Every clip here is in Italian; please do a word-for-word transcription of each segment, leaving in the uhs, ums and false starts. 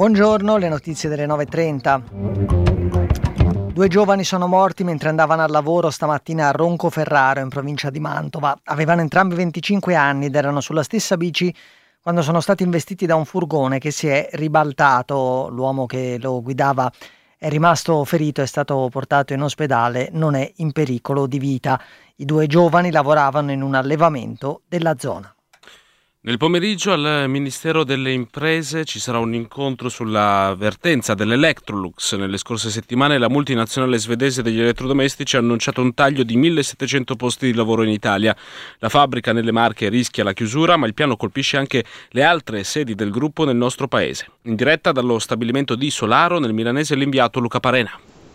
Buongiorno, le notizie delle nove e trenta. Due giovani sono morti mentre andavano al lavoro stamattina a Roncoferraro, in provincia di Mantova. Avevano entrambi venticinque anni ed erano sulla stessa bici quando sono stati investiti da un furgone che si è ribaltato. L'uomo che lo guidava è rimasto ferito, è stato portato in ospedale, non è in pericolo di vita. I due giovani lavoravano in un allevamento della zona. Nel pomeriggio al Ministero delle Imprese ci sarà un incontro sulla vertenza dell'Electrolux. Nelle scorse settimane la multinazionale svedese degli elettrodomestici ha annunciato un taglio di millesettecento posti di lavoro in Italia. La fabbrica nelle Marche rischia la chiusura, ma il piano colpisce anche le altre sedi del gruppo nel nostro paese. In diretta dallo stabilimento di Solaro, nel milanese, l'inviato Luca Parena.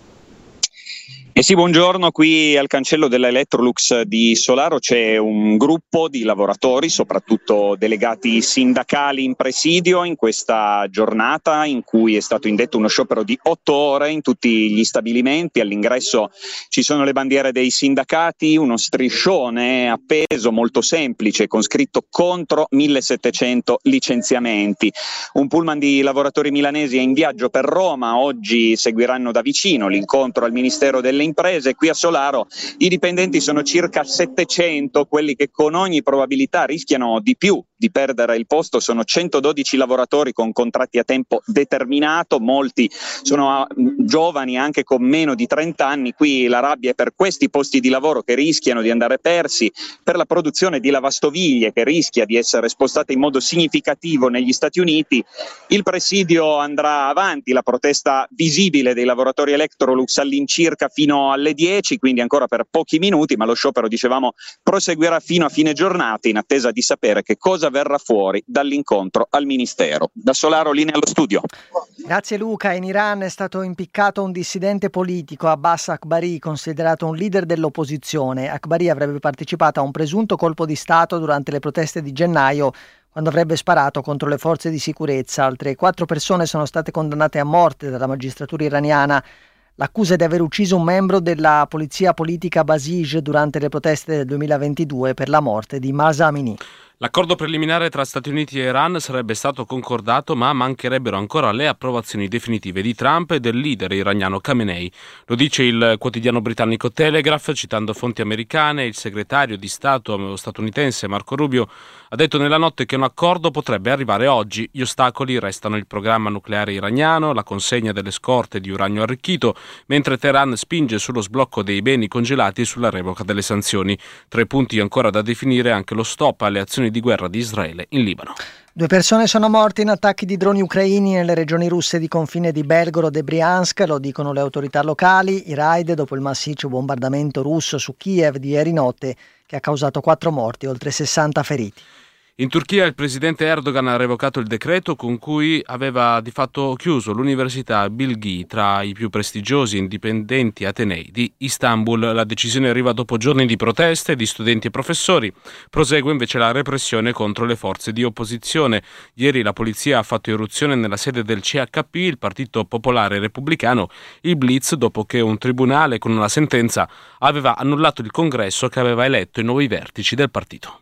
E sì, buongiorno, qui al cancello della Electrolux di Solaro c'è un gruppo di lavoratori, soprattutto delegati sindacali in presidio in questa giornata in cui è stato indetto uno sciopero di otto ore in tutti gli stabilimenti. All'ingresso ci sono le bandiere dei sindacati, uno striscione appeso molto semplice con scritto contro millesettecento licenziamenti. Un pullman di lavoratori milanesi è in viaggio per Roma, oggi seguiranno da vicino l'incontro al Ministero delle Imprese. Qui a Solaro i dipendenti sono circa settecento, quelli che con ogni probabilità rischiano di più di perdere il posto sono centododici lavoratori con contratti a tempo determinato, molti sono giovani anche con meno di trenta anni. Qui la rabbia è per questi posti di lavoro che rischiano di andare persi, per la produzione di lavastoviglie che rischia di essere spostata in modo significativo negli Stati Uniti. Il presidio andrà avanti, la protesta visibile dei lavoratori Electrolux all'incirca fino alle dieci, quindi ancora per pochi minuti, ma lo sciopero, dicevamo, proseguirà fino a fine giornata in attesa di sapere che cosa verrà fuori dall'incontro al Ministero. Da Solaro, linea allo studio. Grazie Luca. In Iran è stato impiccato un dissidente politico, Abbas Akbari, considerato un leader dell'opposizione. Akbari avrebbe partecipato a un presunto colpo di Stato durante le proteste di gennaio, quando avrebbe sparato contro le forze di sicurezza. Altre quattro persone sono state condannate a morte dalla magistratura iraniana. L'accusa è di aver ucciso un membro della polizia politica Basij durante le proteste del duemilaventidue per la morte di Mahsa Amini. L'accordo preliminare tra Stati Uniti e Iran sarebbe stato concordato, ma mancherebbero ancora le approvazioni definitive di Trump e del leader iraniano Khamenei. Lo dice il quotidiano britannico Telegraph, citando fonti americane. Il segretario di Stato statunitense Marco Rubio ha detto nella notte che un accordo potrebbe arrivare oggi. Gli ostacoli restano il programma nucleare iraniano, la consegna delle scorte di uranio arricchito, mentre Teheran spinge sullo sblocco dei beni congelati e sulla revoca delle sanzioni. Tra i punti ancora da definire anche lo stop alle azioni di guerra di Israele in Libano. Due persone sono morte in attacchi di droni ucraini nelle regioni russe di confine di Belgorod e Briansk, lo dicono le autorità locali. I raid dopo il massiccio bombardamento russo su Kiev di ieri notte, che ha causato quattro morti e oltre sessanta feriti. In Turchia il presidente Erdogan ha revocato il decreto con cui aveva di fatto chiuso l'università Bilgi, tra i più prestigiosi e indipendenti atenei di Istanbul. La decisione arriva dopo giorni di proteste di studenti e professori. Prosegue invece la repressione contro le forze di opposizione. Ieri la polizia ha fatto irruzione nella sede del C H P, il Partito Popolare Repubblicano, il Blitz, dopo che un tribunale con una sentenza aveva annullato il congresso che aveva eletto i nuovi vertici del partito.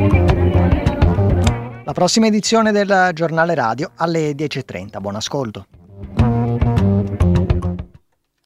La prossima edizione del giornale radio alle dieci e trenta. Buon ascolto.